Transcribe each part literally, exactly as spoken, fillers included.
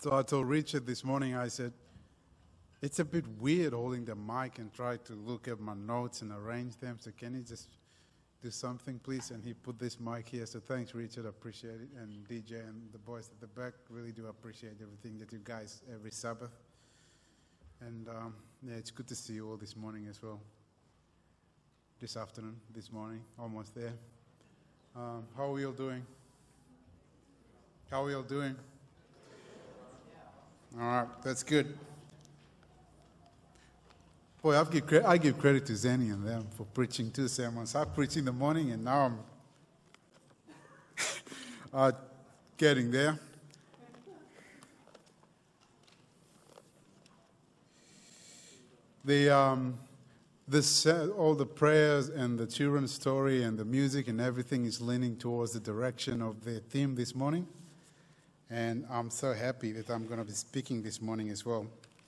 So I told Richard this morning, I said, it's a bit weird holding the mic and try to look at my notes and arrange them. So can you just do something, please? And he put this mic here. So thanks, Richard. I appreciate it. And D J and the boys at the back really do appreciate everything that you guys every Sabbath. And um, yeah, it's good to see you all this morning as well. This afternoon, this morning, almost there. Um, how are we all doing? How are we all doing? All right, that's good. Boy, I give, cre- I give credit to Zenny and them for preaching two sermons. I preached in the morning, and now I'm uh, getting there. The um, this uh, all the prayers and the children's story and the music and everything is leaning towards the direction of the theme this morning. And I'm so happy that I'm going to be speaking this morning as well.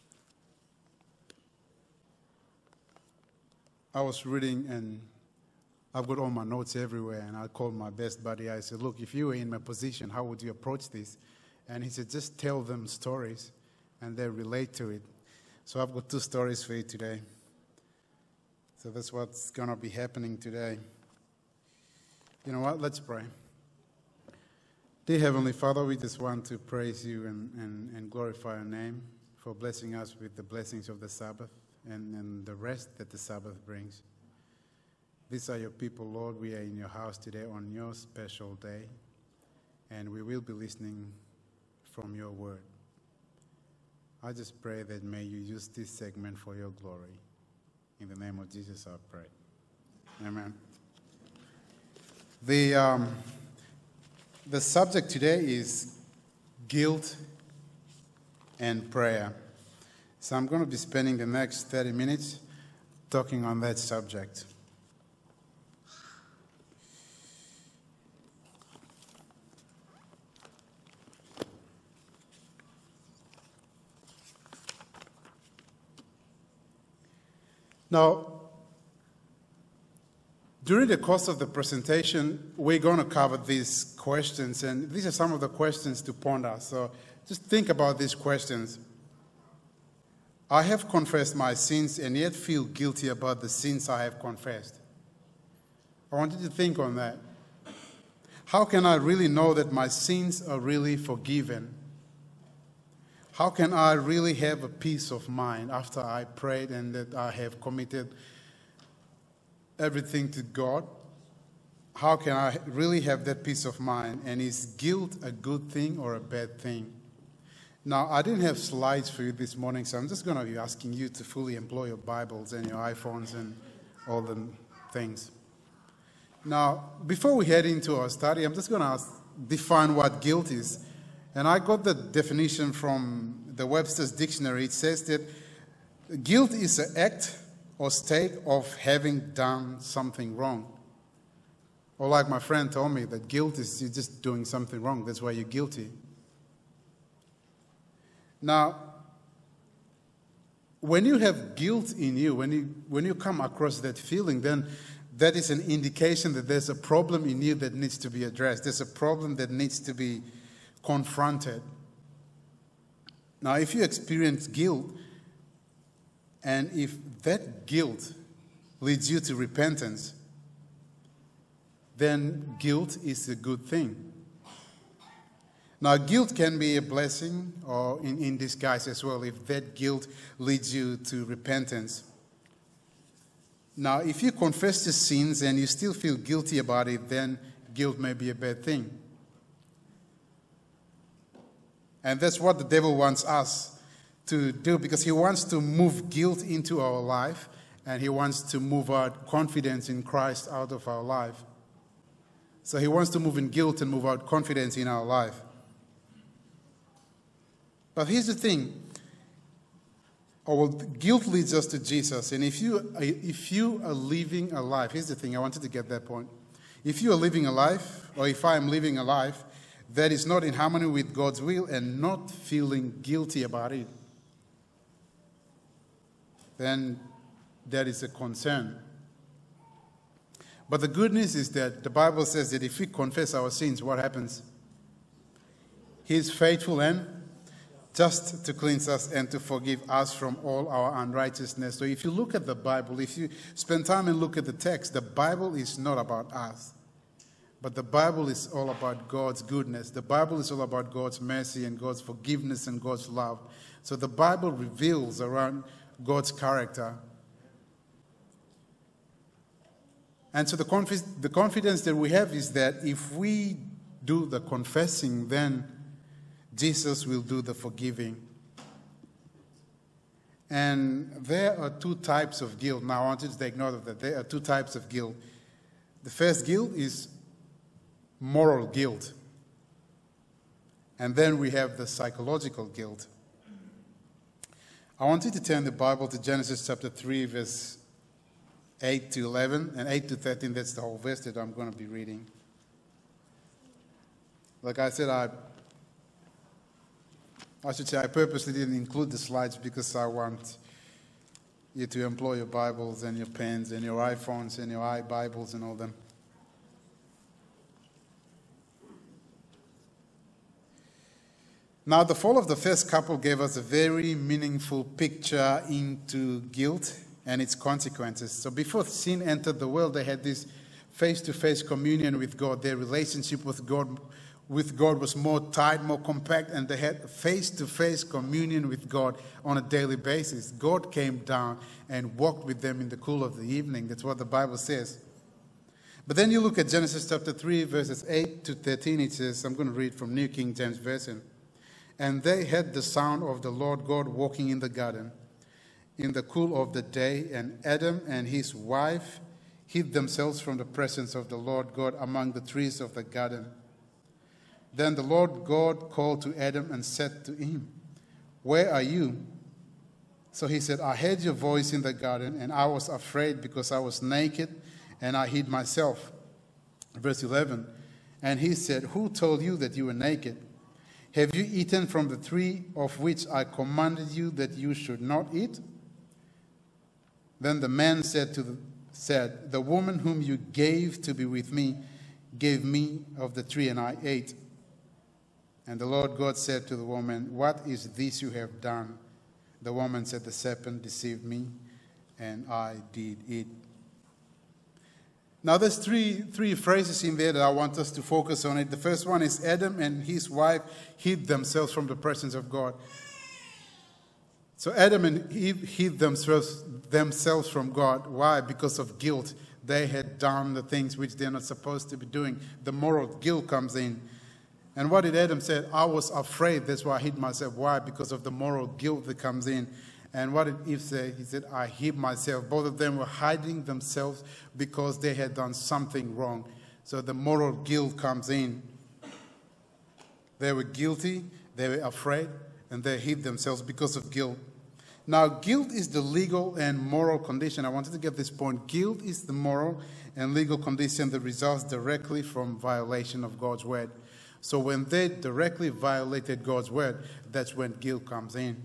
I was reading, and I've got all my notes everywhere, and I called my best buddy. I said, look, if you were in my position, how would you approach this? And he said, just tell them stories, and they relate to it. So I've got two stories for you today. So that's what's going to be happening today. You know what? Let's pray. Dear Heavenly Father, we just want to praise you and, and, and glorify your name for blessing us with the blessings of the Sabbath and, and the rest that the Sabbath brings. These are your people, Lord. We are in your house today on your special day, and we will be listening from your word. I just pray that may you use this segment for your glory. In the name of Jesus, I pray. Amen. The... Um, The subject today is guilt and prayer. So I'm going to be spending the next thirty minutes talking on that subject. Now, during the course of the presentation, we're going to cover these questions, and these are some of the questions to ponder. So just think about these questions. I have confessed my sins and yet feel guilty about the sins I have confessed. I want you to think on that. How can I really know that my sins are really forgiven? How can I really have a peace of mind after I prayed and that I have committed everything to God? How can I really have that peace of mind? And is guilt a good thing or a bad thing? Now, I didn't have slides for you this morning, so I'm just going to be asking you to fully employ your Bibles and your iPhones and all the things. Now, before we head into our study, I'm just going to ask, define what guilt is. And I got the definition from the Webster's Dictionary. It says that guilt is an act or state of having done something wrong. Or like my friend told me, that guilt is you just doing something wrong. That's why you're guilty. Now, when you have guilt in you, when you, when you come across that feeling, then that is an indication that there's a problem in you that needs to be addressed. There's a problem that needs to be confronted. Now, if you experience guilt, and if that guilt leads you to repentance, then guilt is a good thing. Now, guilt can be a blessing or in, in disguise as well if that guilt leads you to repentance. Now, if you confess your sins and you still feel guilty about it, then guilt may be a bad thing. And that's what the devil wants us to do, because he wants to move guilt into our life, and he wants to move out confidence in Christ out of our life. So he wants to move in guilt and move out confidence in our life. But here's the thing. Oh, well, guilt leads us to Jesus, and if you, if you are living a life, here's the thing, I wanted to get that point. If you are living a life, or if I am living a life, that is not in harmony with God's will and not feeling guilty about it, then that is a concern. But the good news is that the Bible says that if we confess our sins, what happens? He is faithful and just to cleanse us and to forgive us from all our unrighteousness. So if you look at the Bible, if you spend time and look at the text, the Bible is not about us. But the Bible is all about God's goodness. The Bible is all about God's mercy and God's forgiveness and God's love. So the Bible reveals around God's character. And so the, confi- the confidence that we have is that if we do the confessing, then Jesus will do the forgiving. And there are two types of guilt. Now I want you to take note of that. There are two types of guilt. The first guilt is moral guilt. And then we have the psychological guilt. I want you to turn the Bible to Genesis chapter three, verse eight to eleven, and eight to thirteen. That's the whole verse that I'm going to be reading. Like I said, I, I should say I purposely didn't include the slides because I want you to employ your Bibles and your pens and your iPhones and your iBibles and all them. Now, the fall of the first couple gave us a very meaningful picture into guilt and its consequences. So before sin entered the world, they had this face-to-face communion with God. Their relationship with God, with God was more tight, more compact, and they had face-to-face communion with God on a daily basis. God came down and walked with them in the cool of the evening. That's what the Bible says. But then you look at Genesis chapter three, verses eight to thirteen. It says, I'm going to read from New King James Version. And they heard the sound of the Lord God walking in the garden in the cool of the day, and Adam and his wife hid themselves from the presence of the Lord God among the trees of the garden. Then the Lord God called to Adam and said to him, "Where are you?" So he said, "I heard your voice in the garden, and I was afraid because I was naked, and I hid myself." Verse eleven, and he said, "Who told you that you were naked? Have you eaten from the tree of which I commanded you that you should not eat?" Then the man said to the, said, "The woman whom you gave to be with me gave me of the tree, and I ate." And the Lord God said to the woman, "What is this you have done?" The woman said, "The serpent deceived me, and I did eat." Now, there's three, three phrases in there that I want us to focus on it. The first one is Adam and his wife hid themselves from the presence of God. So Adam and Eve hid themselves, themselves from God. Why? Because of guilt. They had done the things which they're not supposed to be doing. The moral guilt comes in. And what did Adam say? "I was afraid, that's why I hid myself." Why? Because of the moral guilt that comes in. And what did Eve say? He said, "I hid myself." Both of them were hiding themselves because they had done something wrong. So the moral guilt comes in. They were guilty, they were afraid, and they hid themselves because of guilt. Now, guilt is the legal and moral condition. I wanted to get this point. Guilt is the moral and legal condition that results directly from violation of God's word. So when they directly violated God's word, that's when guilt comes in.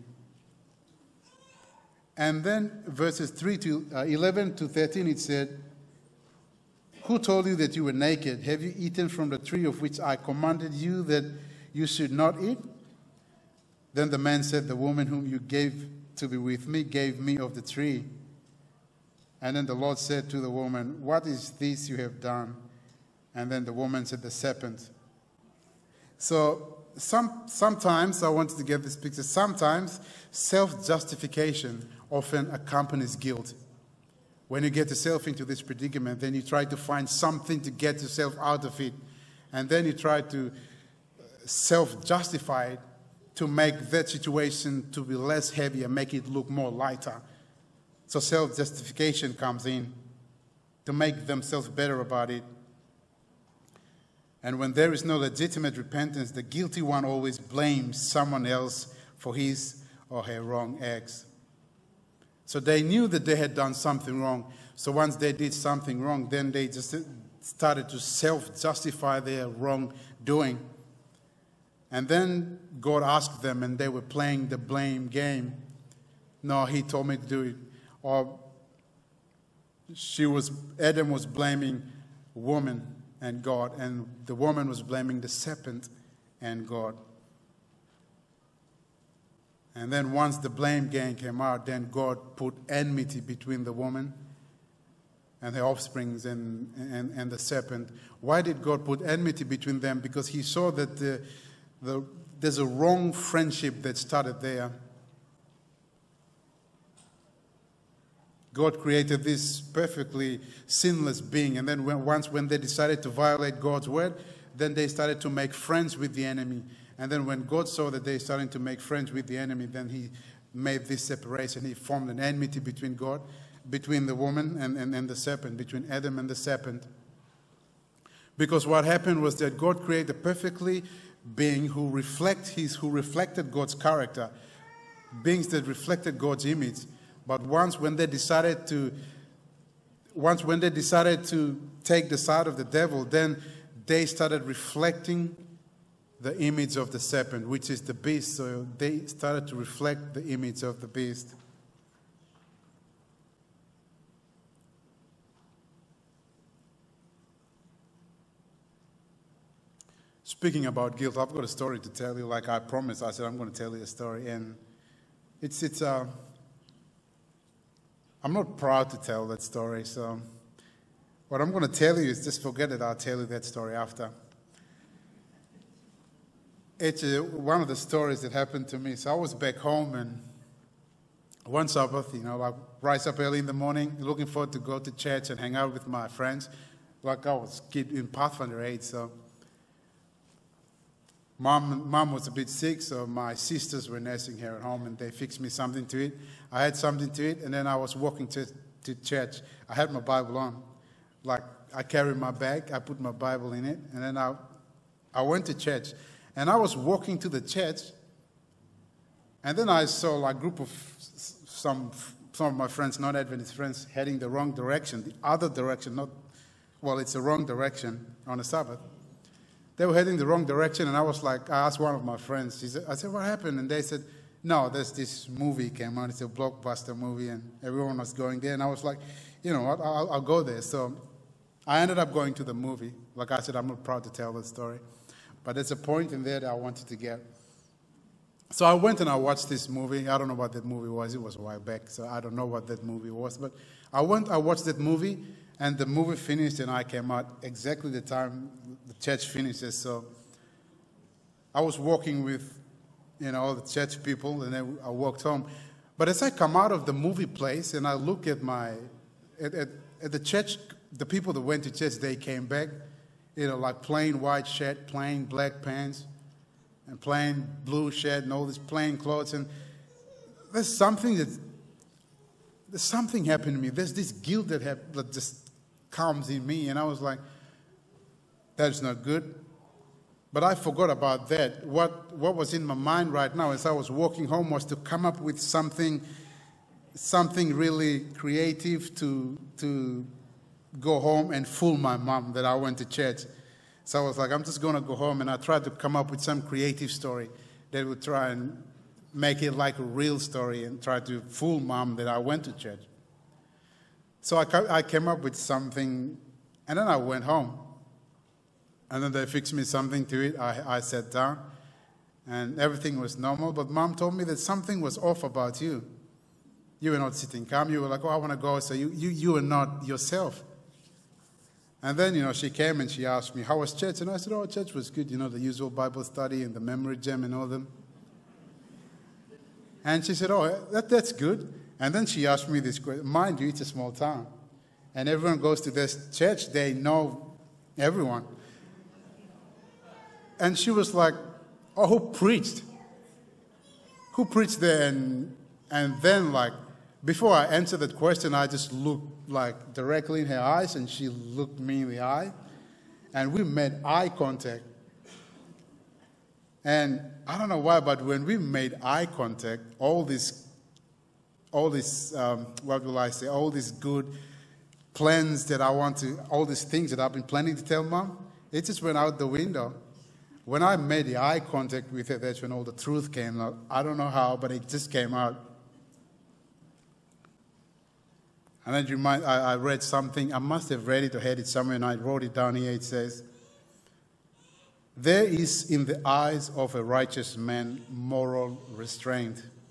And then verses three to uh, eleven to thirteen, it said, "Who told you that you were naked? Have you eaten from the tree of which I commanded you that you should not eat?" Then the man said, "The woman whom you gave to be with me gave me of the tree." And then the Lord said to the woman, "What is this you have done?" And then the woman said, "The serpent." So some, sometimes, I wanted to get this picture, sometimes self-justification often accompanies guilt. When you get yourself into this predicament, then you try to find something to get yourself out of it. And then you try to self-justify it to make that situation to be less heavy and make it look more lighter. So self-justification comes in to make themselves better about it. And when there is no legitimate repentance, the guilty one always blames someone else for his or her wrong acts. So they knew that they had done something wrong. So once they did something wrong, then they just started to self-justify their wrongdoing. And then God asked them, and they were playing the blame game. "No, he told me to do it." Or she was, Adam was blaming woman and God, and the woman was blaming the serpent and God. And then once the blame game came out, then God put enmity between the woman and her offsprings and, and, and the serpent. Why did God put enmity between them? Because he saw that the, the, there's a wrong friendship that started there. God created this perfectly sinless being, and then when, once when they decided to violate God's word, then they started to make friends with the enemy. And then when God saw that they started to make friends with the enemy, then he made this separation. He formed an enmity between God, between the woman and, and, and the serpent, between Adam and the serpent. Because what happened was that God created a perfectly being who reflect his, who reflected God's character, beings that reflected God's image. But once when they decided to, once when they decided to take the side of the devil, then they started reflecting the image of the serpent, which is the beast. So they started to reflect the image of the beast. Speaking about guilt, I've got a story to tell you. Like I promised, I said I'm going to tell you a story, and it's it's uh, I'm not proud to tell that story. So what I'm going to tell you is just forget it. I'll tell you that story after. It's uh, one of the stories that happened to me. So I was back home, and one Sabbath, you know, I rise up early in the morning, looking forward to go to church and hang out with my friends. Like I was a kid in Pathfinder age, so. Mom, Mom was a bit sick, so my sisters were nursing her at home, and they fixed me something to eat. I had something to eat, and then I was walking to, to church. I had my Bible on. Like, I carried my bag, I put my Bible in it, and then I, I went to church. And I was walking to the church, and then I saw like, a group of some, some of my friends, non-Adventist friends, heading the wrong direction, the other direction, not, well, it's the wrong direction on a Sabbath. They were heading the wrong direction, and I was like, I asked one of my friends, he said, I said, what happened? And they said, no, there's this movie came out, it's a blockbuster movie, and everyone was going there. And I was like, you know what, I'll, I'll go there. So I ended up going to the movie. Like I said, I'm not proud to tell that story, but there's a point in there that I wanted to get. So I went and I watched this movie. I don't know what that movie was. It was a while back, so I don't know what that movie was. But I went, I watched that movie, and the movie finished, and I came out exactly the time the church finishes. So I was walking with, you know, all the church people, and then I walked home. But as I come out of the movie place, and I look at my, at, at, at the church, the people that went to church, they came back, you know, like plain white shirt, plain black pants, and plain blue shirt, and all these plain clothes. And there's something that, there's something happened to me. There's this guilt that, have, that just comes in me, and I was like, that's not good. But I forgot about that. What, what was in my mind right now as I was walking home was to come up with something, something really creative to, to go home and fool my mom that I went to church. So I was like, I'm just going to go home, and I tried to come up with some creative story that would try and make it like a real story and try to fool mom that I went to church. So I, I came up with something, and then I went home. And then they fixed me something to eat. I, I sat down, and everything was normal. But Mom told me that something was off about you. You were not sitting calm. You were like, oh, I want to go. So you, you, you were not yourself. And then, you know, she came and she asked me, how was church? And I said, oh, church was good. You know, the usual Bible study and the memory gem and all them. And she said, oh, that, that's good. And then she asked me this question. Mind you, it's a small town. And everyone goes to this church. They know everyone. And she was like, oh, who preached? Who preached there? And, and then, like, before I answered that question, I just looked, like, directly in her eyes, and she looked me in the eye. And we made eye contact. And I don't know why, but when we made eye contact, all this, all this, um, what will I say, all these good plans that I want to, all these things that I've been planning to tell Mom, it just went out the window. When I made the eye contact with her, that's when all the truth came out. I don't know how, but it just came out. And then you might, I, I read something. I must have read it or had it somewhere, and I wrote it down here. It says, there is in the eyes of a righteous man moral restraint.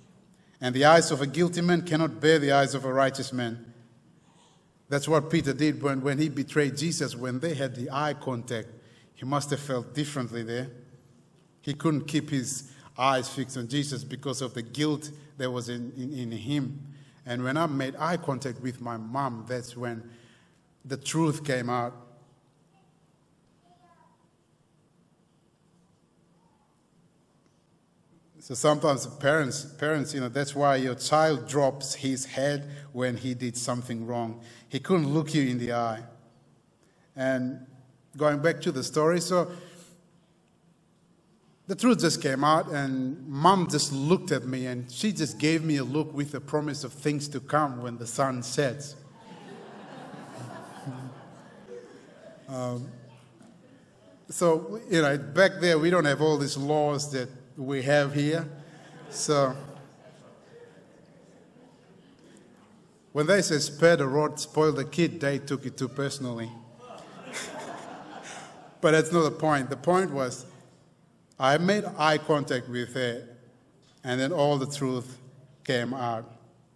And the eyes of a guilty man cannot bear the eyes of a righteous man. That's what Peter did when, when he betrayed Jesus. When they had the eye contact, he must have felt differently there. He couldn't keep his eyes fixed on Jesus because of the guilt that was in, in, in him. And when I made eye contact with my mom, that's when the truth came out. So sometimes parents, parents, you know, that's why your child drops his head when he did something wrong. He couldn't look you in the eye. And going back to the story, so the truth just came out, and Mom just looked at me, and she just gave me a look with the promise of things to come when the sun sets. um, so, you know, back there we don't have all these laws that we have here. So when they say spare the rod, spoil the kid, they took it too personally. But that's not the point. The point was I made eye contact with her, and then all the truth came out.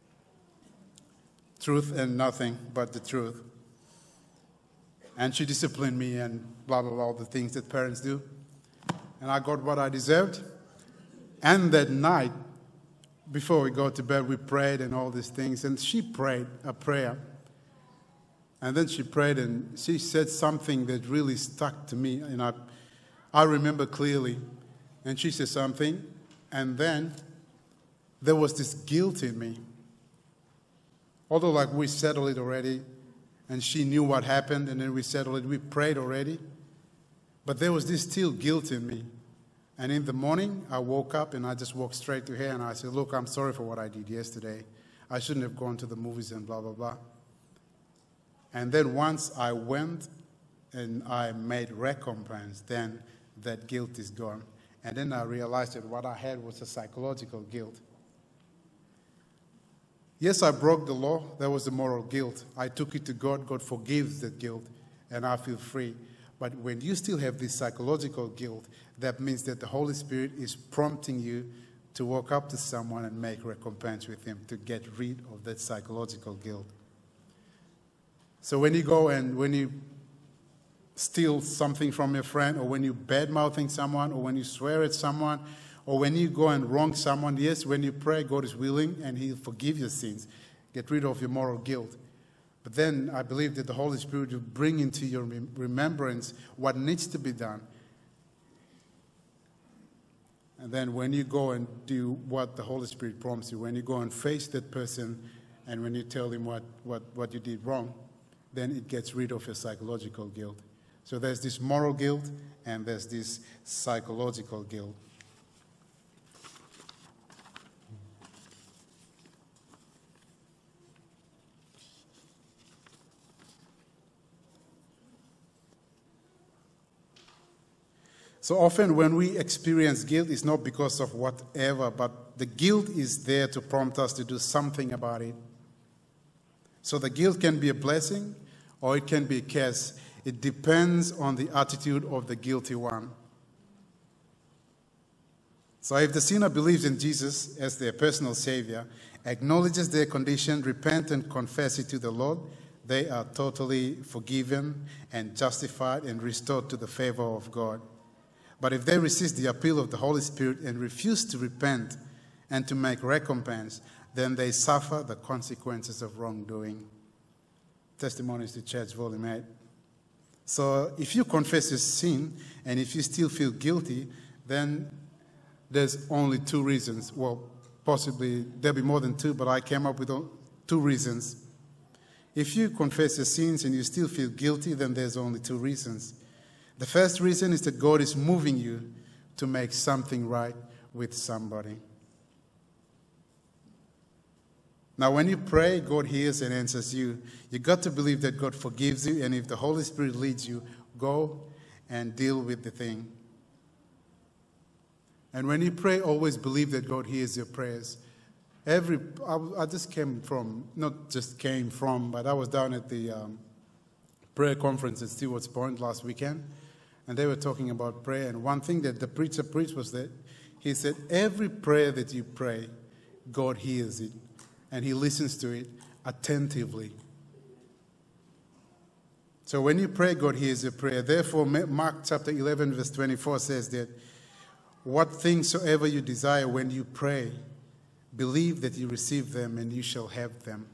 Truth and nothing but the truth. And she disciplined me and blah, blah, blah, all the things that parents do. And I got what I deserved. And that night, before we go to bed, we prayed and all these things. And she prayed a prayer. And then she prayed and she said something that really stuck to me. And I, I remember clearly. And she said something. And then there was this guilt in me. Although like we settled it already. And she knew what happened. And then we settled it. We prayed already. But there was this still guilt in me. And in the morning, I woke up and I just walked straight to her and I said, look, I'm sorry for what I did yesterday. I shouldn't have gone to the movies and blah, blah, blah. And then once I went and I made recompense, then that guilt is gone. And then I realized that what I had was a psychological guilt. Yes, I broke the law. That was the moral guilt. I took it to God. God forgives that guilt, and I feel free. But when you still have this psychological guilt, that means that the Holy Spirit is prompting you to walk up to someone and make recompense with him to get rid of that psychological guilt. So when you go and when you steal something from your friend, or when you bad-mouthing someone, or when you swear at someone, or when you go and wrong someone, yes, when you pray, God is willing and he'll forgive your sins. Get rid of your moral guilt. But then I believe that the Holy Spirit will bring into your remembrance what needs to be done. And then when you go and do what the Holy Spirit prompts you, when you go and face that person, and when you tell him what, what, what you did wrong, then it gets rid of your psychological guilt. So there's this moral guilt, and there's this psychological guilt. So often when we experience guilt, it's not because of whatever, but the guilt is there to prompt us to do something about it. So the guilt can be a blessing or it can be a curse. It depends on the attitude of the guilty one. So if the sinner believes in Jesus as their personal Savior, acknowledges their condition, repent and confess it to the Lord, they are totally forgiven and justified and restored to the favor of God. But if they resist the appeal of the Holy Spirit and refuse to repent and to make recompense, then they suffer the consequences of wrongdoing. Testimonies to Church, Volume eight. So if you confess your sin and if you still feel guilty, then there's only two reasons. Well, possibly there'll be more than two, but I came up with two reasons. If you confess your sins and you still feel guilty, then there's only two reasons. The first reason is that God is moving you to make something right with somebody. Now, when you pray, God hears and answers you. You got to believe that God forgives you, and if the Holy Spirit leads you, go and deal with the thing. And when you pray, always believe that God hears your prayers. Every I, I just came from, not just came from, but I was down at the um, prayer conference at Stewart's Point last weekend. And they were talking about prayer. And one thing that the preacher preached was that he said, every prayer that you pray God hears it and he listens to it attentively. So when you pray, God hears your prayer. Therefore, Mark chapter eleven, verse twenty-four says that, what things soever you desire when you pray, believe that you receive them and you shall have them.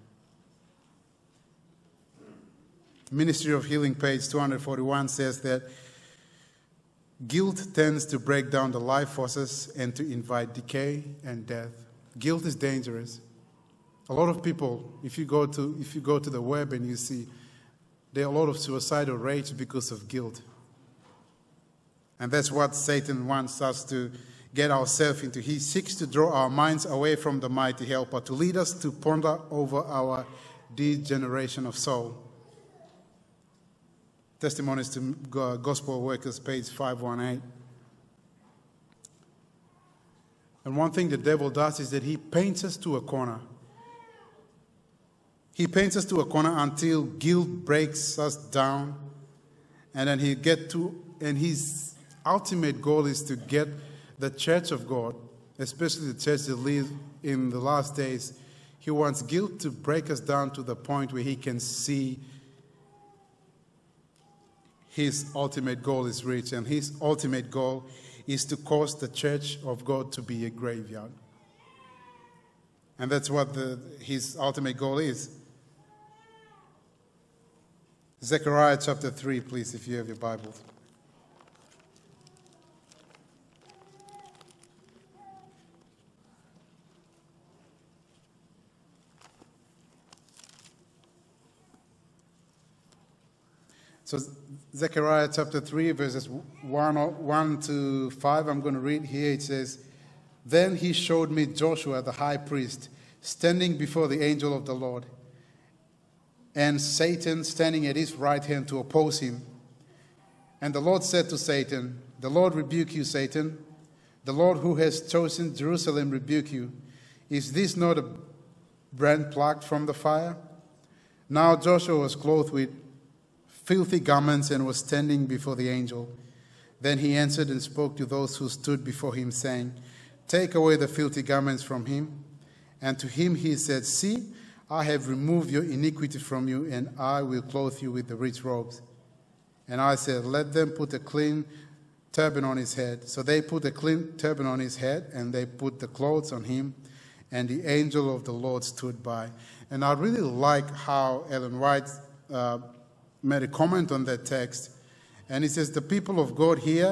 Ministry of Healing, page two forty-one says that guilt tends to break down the life forces and to invite decay and death. Guilt is dangerous. A lot of people, if you go to, if you go to the web and you see, there are a lot of suicidal rates because of guilt. And that's what Satan wants us to get ourselves into. He seeks to draw our minds away from the mighty helper, to lead us to ponder over our degeneration of soul. Testimonies to Gospel Workers, page five eighteen. And one thing the devil does is that he paints us to a corner. He paints us to a corner until guilt breaks us down, and then he get to, and his ultimate goal is to get the church of God, especially the church that lives in the last days. He wants guilt to break us down to the point where he can see his ultimate goal is reached, and his ultimate goal is to cause the church of God to be a graveyard. And that's what the, his ultimate goal is. Zechariah chapter three, please, if you have your Bibles. So Zechariah chapter three, verses one, one to five, I'm going to read here. It says, "Then he showed me Joshua the high priest standing before the angel of the Lord, and Satan standing at his right hand to oppose him. And the Lord said to Satan, 'The Lord rebuke you, Satan. The Lord who has chosen Jerusalem rebuke you. Is this not a brand plucked from the fire?' Now Joshua was clothed with filthy garments and was standing before the angel. Then he answered and spoke to those who stood before him, saying, 'Take away the filthy garments from him.' And to him he said, 'See, I have removed your iniquity from you, and I will clothe you with the rich robes.' And I said, 'Let them put a clean turban on his head.' So they put a clean turban on his head, and they put the clothes on him, and the angel of the Lord stood by." And I really like how Ellen White uh, made a comment on that text. And he says, the people of God here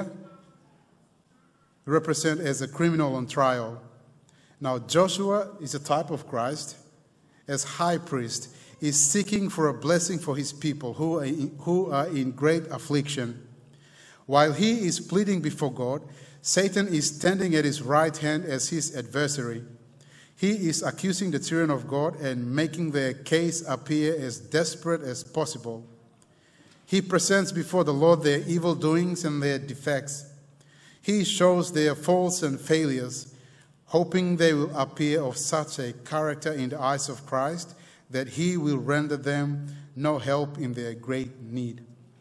represent as a criminal on trial. Now Joshua is a type of Christ. As high priest, is seeking for a blessing for his people who are in, who are in great affliction. While he is pleading before God, Satan is standing at his right hand as his adversary. He is accusing the children of God and making their case appear as desperate as possible. He presents before the Lord their evil doings and their defects. He shows their faults and failures, hoping they will appear of such a character in the eyes of Christ that he will render them no help in their great need.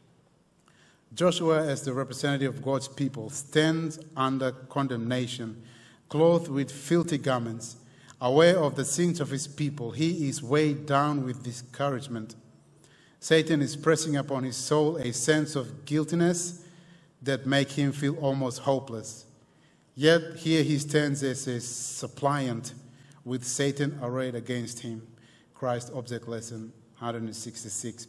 Joshua, as the representative of God's people, stands under condemnation, clothed with filthy garments. Aware of the sins of his people, he is weighed down with discouragement. Satan is pressing upon his soul a sense of guiltiness that make him feel almost hopeless. Yet here he stands as a suppliant with Satan arrayed against him. Christ Object Lesson one sixty-six.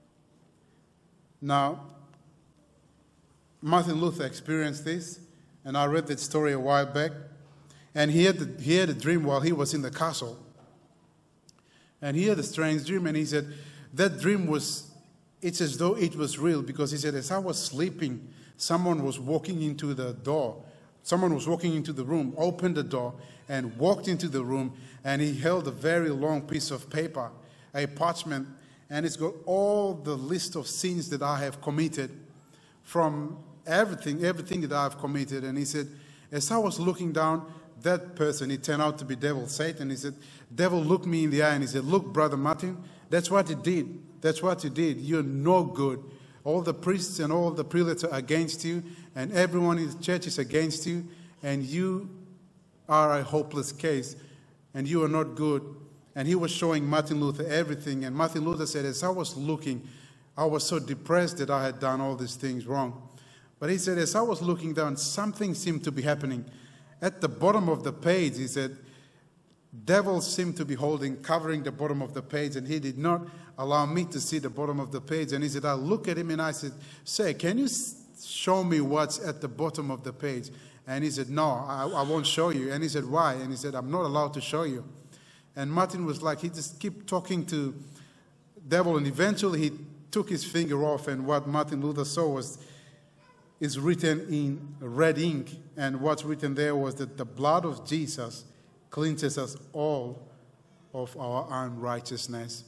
Now, Martin Luther experienced this, and I read that story a while back, and he had, the, he had a dream while he was in the castle. And he had a strange dream, and he said, that dream was, it's as though it was real, because he said, as I was sleeping, someone was walking into the door. Someone was walking into the room, opened the door, and walked into the room, and he held a very long piece of paper, a parchment, and it's got all the list of sins that I have committed from everything, everything that I've committed. And he said, as I was looking down, that person, it turned out to be devil, Satan. He said, devil looked me in the eye and he said, look, Brother Martin, that's what he did. That's what you did. You're no good. All the priests and all the prelates are against you, and everyone in the church is against you, and you are a hopeless case. and you are not good. And he was showing Martin Luther everything. And Martin Luther said, as I was looking, I was so depressed that I had done all these things wrong. But he said, as I was looking down, something seemed to be happening. At the bottom of the page, he said, devils seemed to be holding, covering the bottom of the page, and he did not allow me to see the bottom of the page. And he said, I looked at him and I said, sir, can you show me what's at the bottom of the page? And he said, no, I, I won't show you. And he said, why? And he said, I'm not allowed to show you. And Martin was like, he just kept talking to devil, and eventually he took his finger off, and what Martin Luther saw was is written in red ink, and what's written there was that the blood of Jesus cleanses us all of our unrighteousness.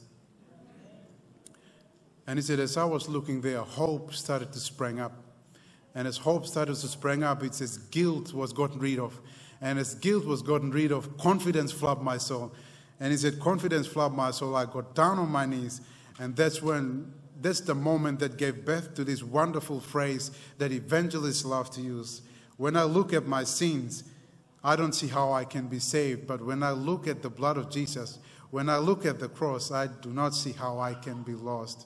And he said, as I was looking there, hope started to spring up. And as hope started to spring up, it says guilt was gotten rid of. And as guilt was gotten rid of, confidence flooded my soul. And he said, confidence flooded my soul. I got down on my knees, and that's when, that's the moment that gave birth to this wonderful phrase that evangelists love to use. When I look at my sins, I don't see how I can be saved. But when I look at the blood of Jesus, when I look at the cross, I do not see how I can be lost.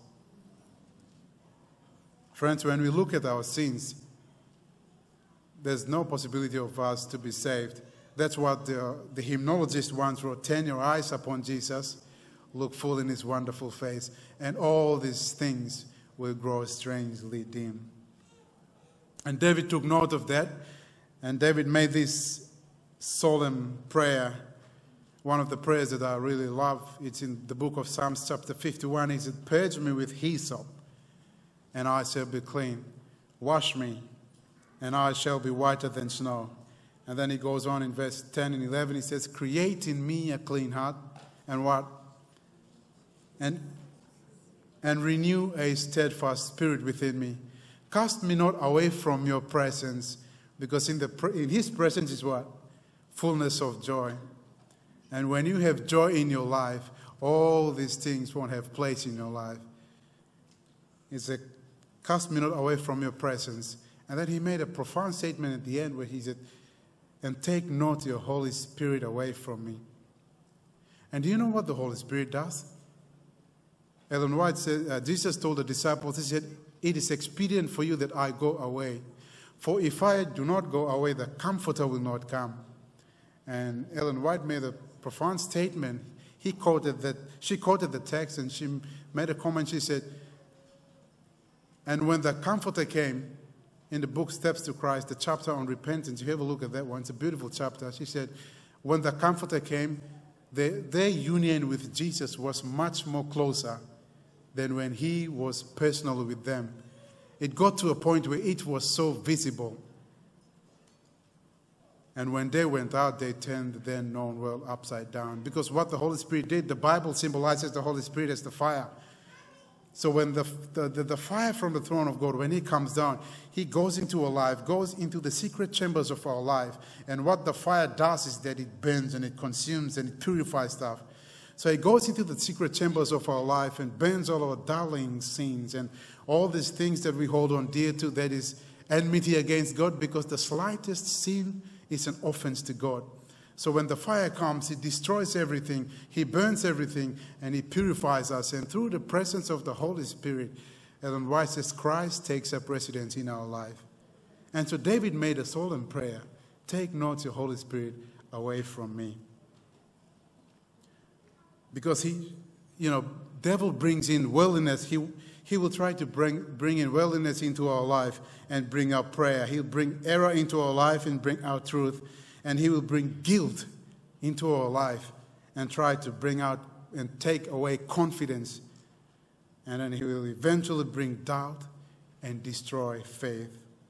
Friends, when we look at our sins, there's no possibility of us to be saved. That's what the, the hymnologist once wrote, turn your eyes upon Jesus, look full in his wonderful face, and all these things will grow strangely dim. And David took note of that, and David made this solemn prayer, one of the prayers that I really love. It's in the book of Psalms chapter fifty-one. He said, purge me with hyssop, and I shall be clean. Wash me, and I shall be whiter than snow. And then he goes on in verse ten and eleven, he says, create in me a clean heart, and what? And, and renew a steadfast spirit within me. Cast me not away from your presence, because in, the, in his presence is what? Fullness of joy. And when you have joy in your life, all these things won't have place in your life. He said, cast me not away from your presence. And then he made a profound statement at the end where he said, and take not your Holy Spirit away from me. And do you know what the Holy Spirit does? Ellen White said, uh, Jesus told the disciples, he said, it is expedient for you that I go away. For if I do not go away, the Comforter will not come. And Ellen White made a profound statement. He quoted that, she quoted the text, and she made a comment. She said, and when the Comforter came, in the book Steps to Christ, the chapter on repentance, you have a look at that one. It's a beautiful chapter. She said, when the Comforter came, their, their union with Jesus was much more closer than when he was personally with them. It got to a point where it was so visible. And when they went out, they turned their known world upside down. Because what the Holy Spirit did, the Bible symbolizes the Holy Spirit as the fire. So when the, the, the, the fire from the throne of God, when he comes down, he goes into our life, goes into the secret chambers of our life. And what the fire does is that it burns and it consumes and it purifies stuff. So it goes into the secret chambers of our life and burns all our darling sins and all these things that we hold on dear to, that is enmity against God, because the slightest sin is an offense to God. So when the fire comes, it destroys everything, he burns everything, and he purifies us. And through the presence of the Holy Spirit, Ellen White says, Christ takes up residence in our life. And so David made a solemn prayer, take not your Holy Spirit away from me. Because he, you know, devil brings in worldliness. He, he will try to bring, bring in worldliness into our life and bring out prayer. He'll bring error into our life and bring out truth. And he will bring guilt into our life and try to bring out and take away confidence. And then he will eventually bring doubt and destroy faith.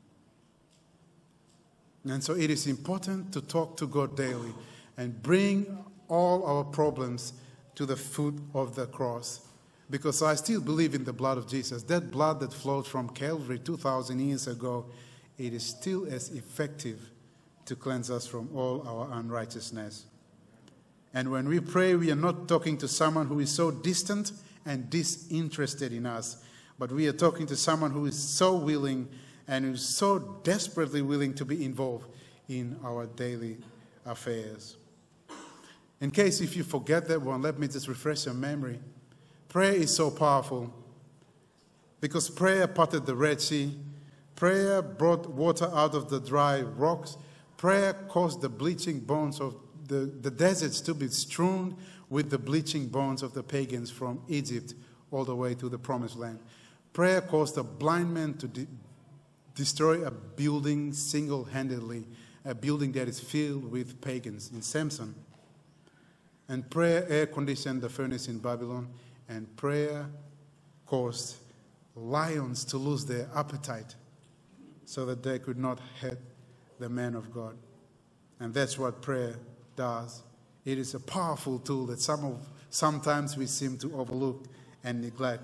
And so it is important to talk to God daily and bring all our problems to the foot of the cross. Because I still believe in the blood of Jesus. That blood that flowed from Calvary two thousand years ago, it is still as effective to cleanse us from all our unrighteousness. And when we pray, we are not talking to someone who is so distant and disinterested in us, but we are talking to someone who is so willing and who is so desperately willing to be involved in our daily affairs. In case if you forget that one, let me just refresh your memory. Prayer is so powerful because prayer parted the Red Sea. Prayer brought water out of the dry rocks. Prayer caused the bleaching bones of the, the deserts to be strewn with the bleaching bones of the pagans from Egypt all the way to the promised land. Prayer caused a blind man to de- destroy a building single-handedly, a building that is filled with pagans in Samson. And prayer air-conditioned the furnace in Babylon, and prayer caused lions to lose their appetite so that they could not hurt the man of God. And that's what prayer does. It is a powerful tool that some of, sometimes we seem to overlook and neglect.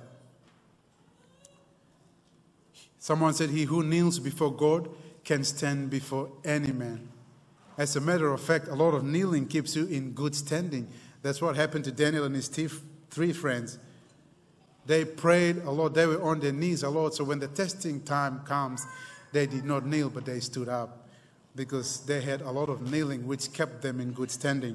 Someone said, he who kneels before God can stand before any man. As a matter of fact, a lot of kneeling keeps you in good standing. That's what happened to Daniel and his three friends. They prayed a lot. They were on their knees a lot. So when the testing time comes, they did not kneel, but they stood up because they had a lot of kneeling, which kept them in good standing.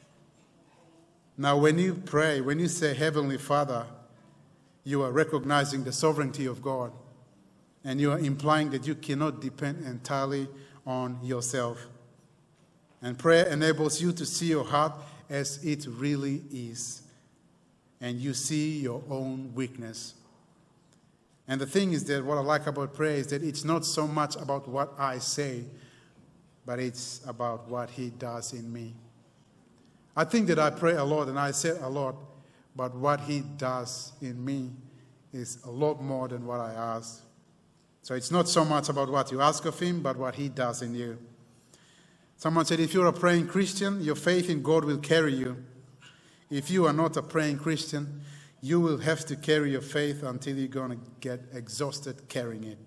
Now, when you pray, when you say, Heavenly Father, you are recognizing the sovereignty of God, and you are implying that you cannot depend entirely on yourself. And prayer enables you to see your heart as it really is, and you see your own weakness. And the thing is that what I like about prayer is that it's not so much about what I say, but it's about what He does in me. I think that I pray a lot and I say a lot, but what He does in me is a lot more than what I ask. So it's not so much about what you ask of Him, but what He does in you. Someone said, if you're a praying Christian, your faith in God will carry you. If you are not a praying Christian, you will have to carry your faith until you're going to get exhausted carrying it.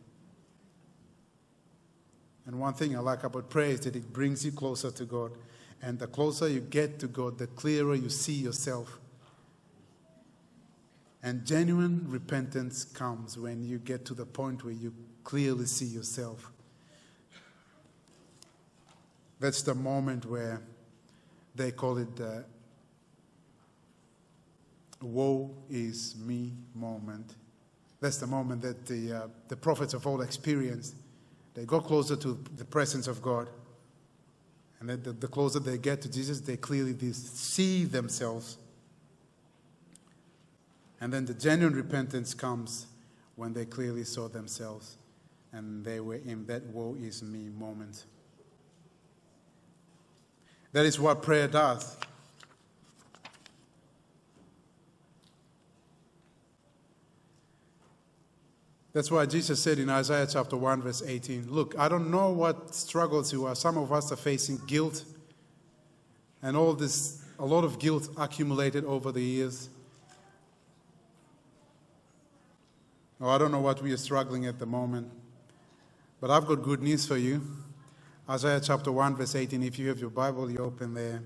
And one thing I like about prayer is that it brings you closer to God. And the closer you get to God, the clearer you see yourself. And genuine repentance comes when you get to the point where you clearly see yourself. That's the moment where they call it the woe is me moment. That's the moment that the, uh, the prophets of old experienced. They go closer to the presence of God. And then the, the closer they get to Jesus, they clearly see themselves. And then the genuine repentance comes when they clearly saw themselves. And they were in that woe is me moment. That is what prayer does. That's why Jesus said in Isaiah chapter one, verse eighteen, look, I don't know what struggles you are. Some of us are facing guilt. And all this, a lot of guilt accumulated over the years. Oh, I don't know what we are struggling at the moment. But I've got good news for you. Isaiah chapter one, verse eighteen, if you have your Bible, you open there.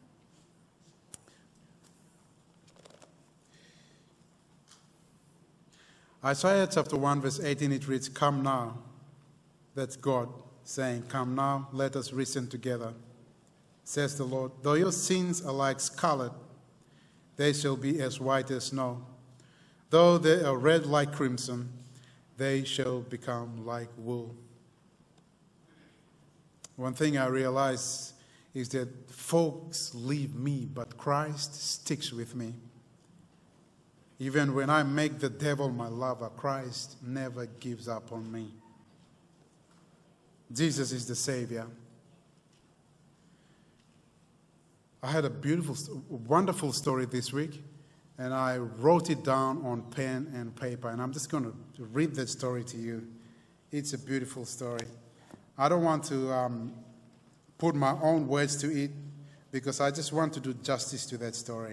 Isaiah chapter one, verse eighteen, it reads, come now. That's God saying, come now, let us reason together. Says the Lord, though your sins are like scarlet, they shall be as white as snow. Though they are red like crimson, they shall become like wool. One thing I realize is that folks leave me, but Christ sticks with me. Even when I make the devil my lover, Christ never gives up on me. Jesus is the Savior. I had a beautiful, wonderful story this week, and I wrote it down on pen and paper, and I'm just going to read that story to you. It's a beautiful story. I don't want to um, put my own words to it because I just want to do justice to that story.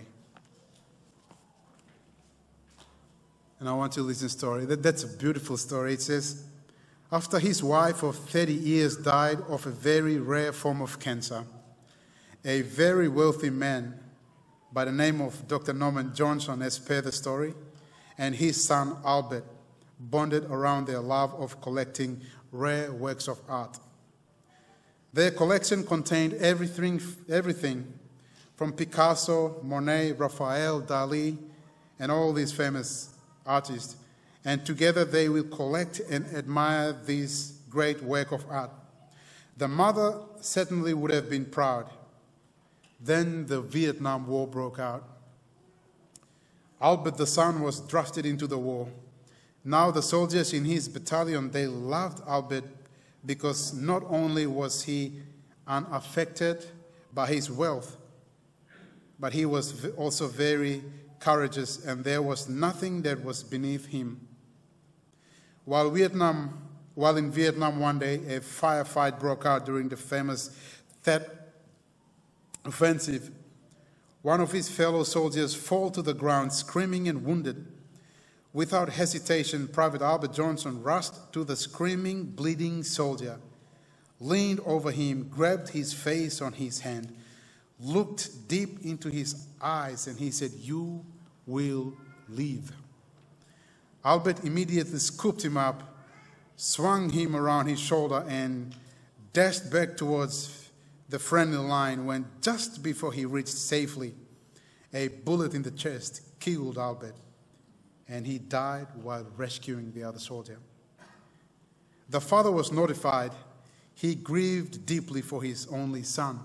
And I want to listen to the story. That, that's a beautiful story. It says, after his wife of thirty years died of a very rare form of cancer, a very wealthy man by the name of Doctor Norman Johnson, as per the story, and his son Albert bonded around their love of collecting rare works of art. Their collection contained everything, everything from Picasso, Monet, Raphael, Dali, and all these famous artists. And together they will collect and admire this great work of art. The mother certainly would have been proud. Then the Vietnam War broke out. Albert the son was drafted into the war. Now the soldiers in his battalion, they loved Albert because not only was he unaffected by his wealth, but he was also very courageous, and there was nothing that was beneath him. While Vietnam, while in Vietnam one day, a firefight broke out during the famous Tet Offensive. One of his fellow soldiers fell to the ground, screaming and wounded. Without hesitation, Private Albert Johnson rushed to the screaming, bleeding soldier, leaned over him, grabbed his face on his hand, looked deep into his eyes, and he said, "You will live." Albert immediately scooped him up, swung him around his shoulder, and dashed back towards the friendly line when, just before he reached safely, a bullet in the chest killed Albert, and he died while rescuing the other soldier. The father was notified. He grieved deeply for his only son.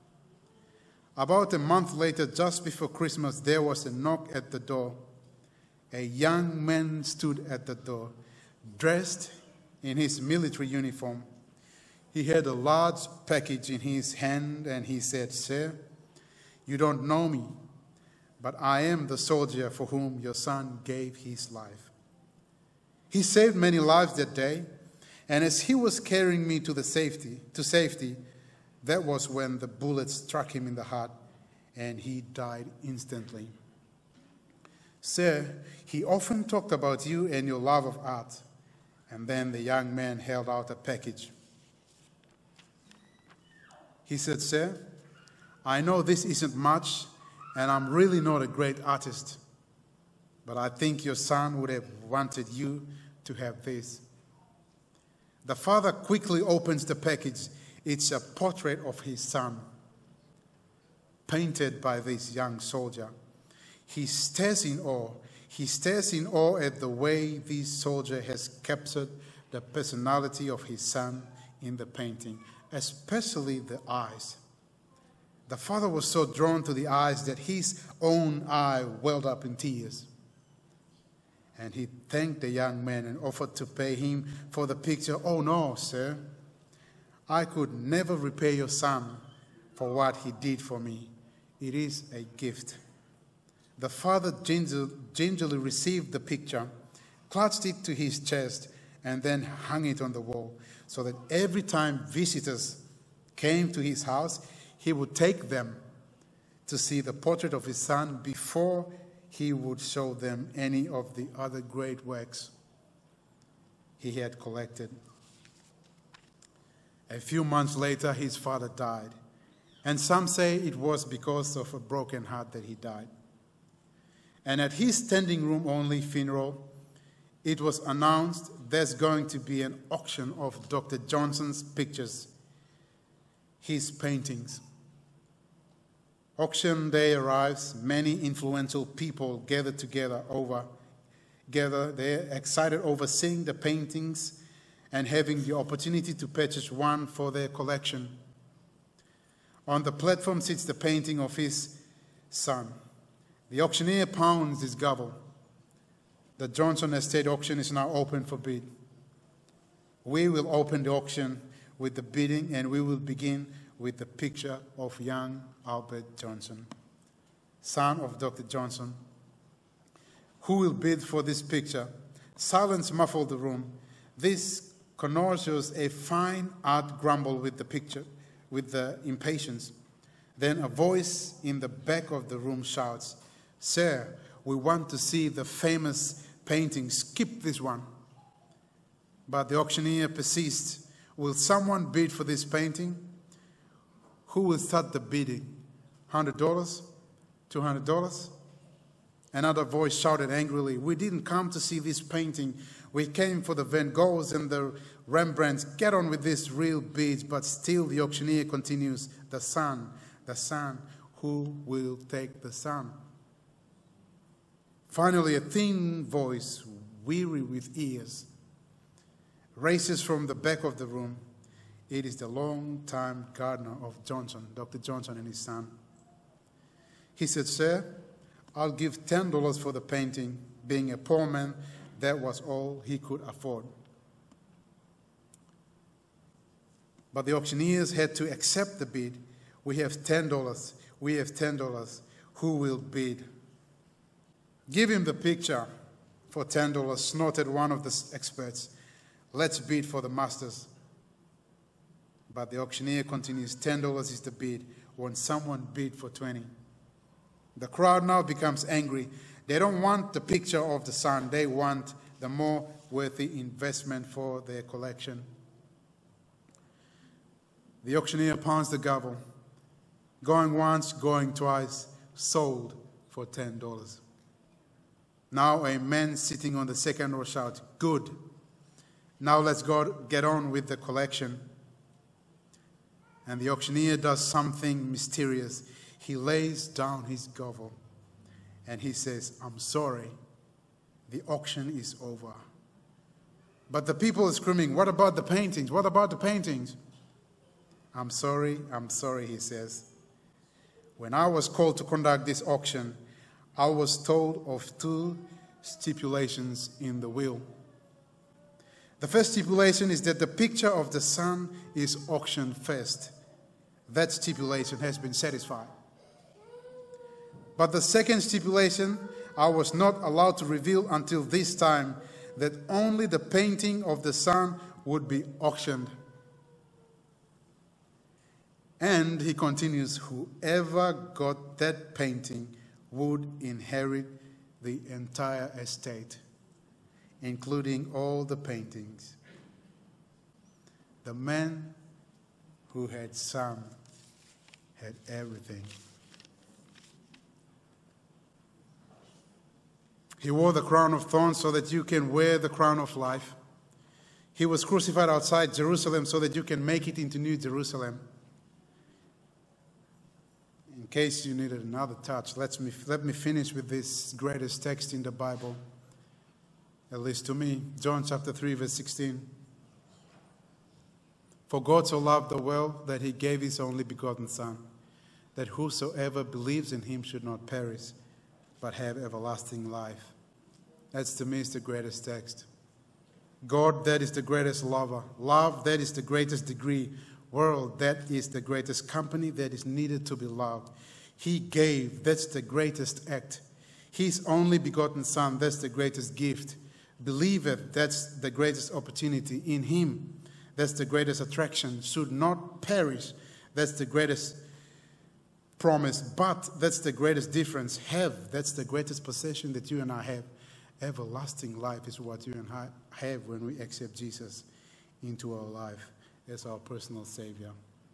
About a month later, just before Christmas, there was a knock at the door. A young man stood at the door, dressed in his military uniform. He had a large package in his hand, and he said, "Sir, you don't know me, but I am the soldier for whom your son gave his life." He saved many lives that day, and as he was carrying me to the safety, to safety, that was when the bullet struck him in the heart, and he died instantly. "Sir, he often talked about you and your love of art." And then the young man held out a package. He said, "Sir, I know this isn't much, and I'm really not a great artist, but I think your son would have wanted you to have this." The father quickly opens the package. It's a portrait of his son, painted by this young soldier. He stares in awe. He stares in awe at the way this soldier has captured the personality of his son in the painting, especially the eyes. The father was so drawn to the eyes that his own eye welled up in tears. And he thanked the young man and offered to pay him for the picture. "Oh no, sir, I could never repay your son for what he did for me. It is a gift." The father gingerly received the picture, clutched it to his chest, and then hung it on the wall, so that every time visitors came to his house, he would take them to see the portrait of his son before he would show them any of the other great works he had collected. A few months later, his father died, and some say it was because of a broken heart that he died. And at his standing room only funeral, it was announced there's going to be an auction of Doctor Johnson's pictures, his paintings. Auction day arrives. Many influential people gather together over, gather. They're excited over seeing the paintings and having the opportunity to purchase one for their collection. On the platform sits the painting of his son. The auctioneer pounds his gavel. The Johnson Estate auction is now open for bid. We will open the auction with the bidding, and we will begin with the picture of young Albert Johnson, son of Doctor Johnson. Who will bid for this picture? Silence muffled the room. This connoisseurs a fine art grumble with the picture, with the impatience. Then a voice in the back of the room shouts, "Sir, we want to see the famous painting. Skip this one." But the auctioneer persists. "Will someone bid for this painting?" Who will start the bidding? one hundred dollars? two hundred dollars? Another voice shouted angrily, "We didn't come to see this painting. We came for the Van Goghs and the Rembrandts. Get on with this real bids." But still the auctioneer continues, "The son, the son. who will take the sun? Finally, a thin voice, weary with ears, raises from the back of the room. It is the long-time gardener of Johnson, Doctor Johnson and his son. He said, "Sir, I'll give ten dollars for the painting." Being a poor man, that was all he could afford. But the auctioneers had to accept the bid. "We have ten dollars. We have ten dollars. Who will bid?" "Give him the picture for ten dollars, snorted one of the experts. "Let's bid for the masters." But the auctioneer continues, ten dollars is the bid, when someone bid for twenty. The crowd now becomes angry. They don't want the picture of the sun. They want the more worthy investment for their collection. The auctioneer pounds the gavel. Going once, going twice, sold for ten dollars. Now a man sitting on the second row shouts, "Good. Now let's go get on with the collection." And the auctioneer does something mysterious. He lays down his gavel and he says, "I'm sorry, the auction is over." But the people are screaming, "What about the paintings? What about the paintings?" "I'm sorry, I'm sorry," he says. "When I was called to conduct this auction, I was told of two stipulations in the will. The first stipulation is that the picture of the sun is auctioned first. That stipulation has been satisfied. But the second stipulation, I was not allowed to reveal until this time that only the painting of the sun would be auctioned." And he continues, "Whoever got that painting would inherit the entire estate, including all the paintings." The man who had some had everything. He wore the crown of thorns so that you can wear the crown of life. He was crucified outside Jerusalem so that you can make it into New Jerusalem. In case you needed another touch, let me, let me finish with this greatest text in the Bible, at least to me, John chapter three, verse sixteen. "For God so loved the world that he gave his only begotten Son, that whosoever believes in him should not perish, but have everlasting life." That's, to me, is the greatest text. God, that is the greatest lover. Love, that is the greatest degree. World, that is the greatest company that is needed to be loved. He gave, that's the greatest act. His only begotten Son, that's the greatest gift. Believeth, that's the greatest opportunity. In him, that's the greatest attraction. Should not perish, that's the greatest promise. But, that's the greatest difference. Have, that's the greatest possession that you and I have. Everlasting life is what you and I have when we accept Jesus into our life as our personal Savior.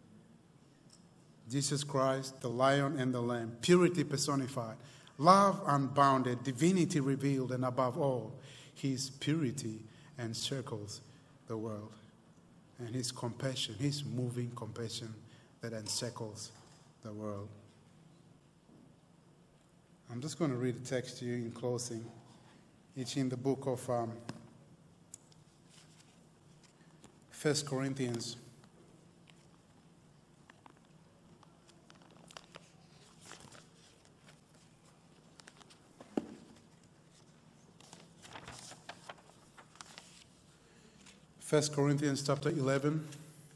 Jesus Christ, the Lion and the Lamb, purity personified, love unbounded, divinity revealed, and above all, his purity encircles the world. And his compassion, his moving compassion that encircles the world. I'm just going to read a text to you in closing. It's in the book of um, First Corinthians. First Corinthians chapter eleven,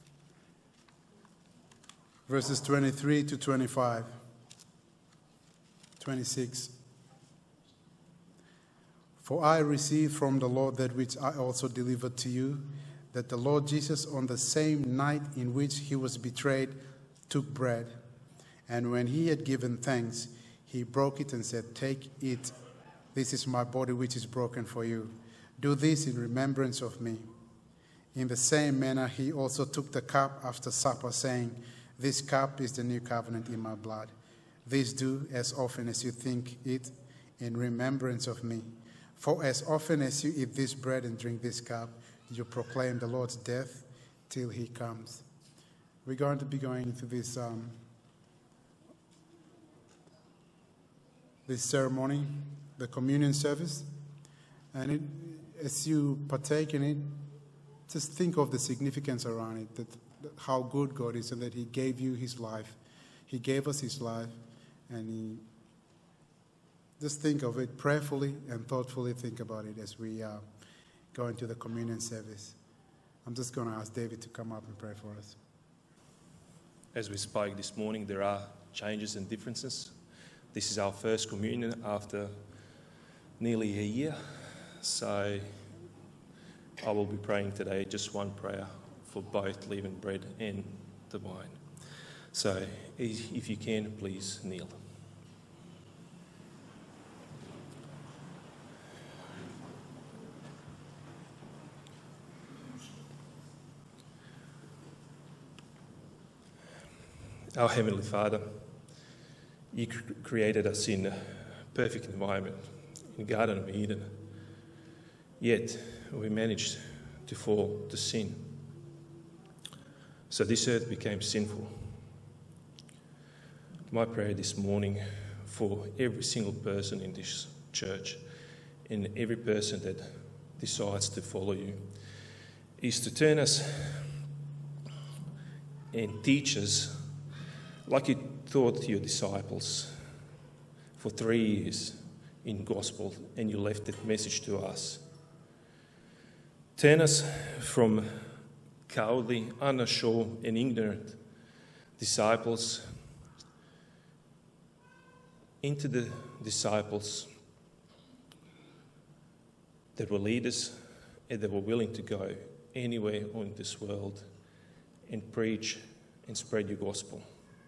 verses twenty-three to twenty-five, twenty-six. "For I received from the Lord that which I also delivered to you, that the Lord Jesus, on the same night in which he was betrayed, took bread. And when he had given thanks, he broke it and said, 'Take it, this is my body which is broken for you. Do this in remembrance of me.' In the same manner, he also took the cup after supper, saying, 'This cup is the new covenant in my blood. This do as often as you think it in remembrance of me. For as often as you eat this bread and drink this cup, you proclaim the Lord's death till he comes.'" We're going to be going into this um, this ceremony, the communion service. And it, as you partake in it, just think of the significance around it, that, that how good God is and that He gave you His life. He gave us His life, and He just think of it prayerfully and thoughtfully. Think about it as we uh, go into the communion service. I'm just going to ask David to come up and pray for us. As we spoke this morning, there are changes and differences. This is our first communion after nearly a year. So I will be praying today just one prayer for both leavened bread and the wine. So if you can, please kneel. Our Heavenly Father, You cr- created us in a perfect environment, in the Garden of Eden. Yet we managed to fall to sin. So this earth became sinful. My prayer this morning for every single person in this church and every person that decides to follow You is to turn us and teach us like You taught Your disciples for three years in gospel, and You left that message to us. Turn us from cowardly, unsure and ignorant disciples into the disciples that were leaders and that were willing to go anywhere in this world and preach and spread Your gospel.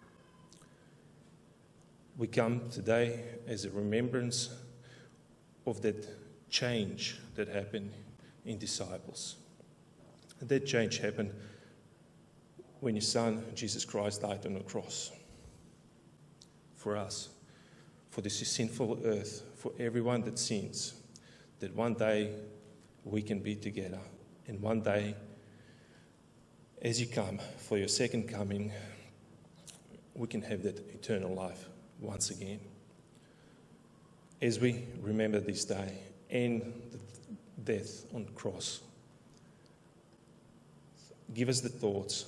We come today as a remembrance of that change that happened in disciples. And that change happened when Your Son, Jesus Christ, died on the cross for us, for this sinful earth, for everyone that sins, that one day we can be together, and one day, as You come for Your second coming, we can have that eternal life once again. As we remember this day and the death on the cross, give us the thoughts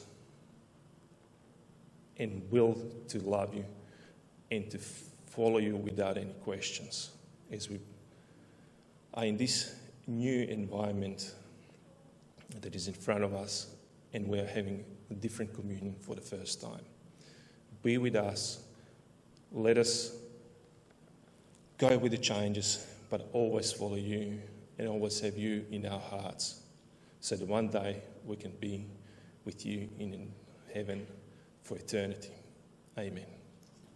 and will to love You and to follow You without any questions as we are in this new environment that is in front of us, and we are having a different communion for the first time. Be with us. Let us go with the changes, but always follow You and always have You in our hearts, so that one day we can be with You in heaven for eternity. Amen.